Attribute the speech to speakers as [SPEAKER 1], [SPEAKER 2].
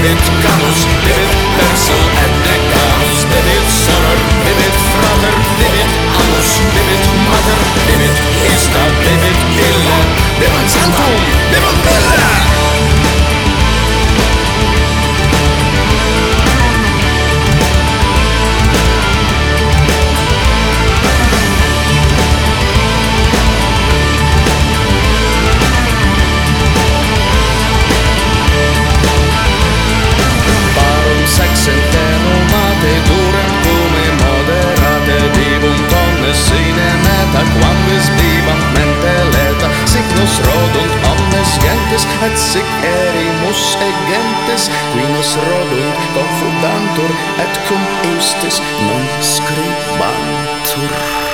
[SPEAKER 1] vivit camus, vivit persel et decanus, vivit sonor, vivit frater, vivit anus, vivit mater, vivit ista, vivit illa, vivit sanctum, vivit bella! Quamvis vivant menteleta signus rodunt omnes gentes et sic erimus egentes qui nos rodunt confudantur et cum eustis non scribantur.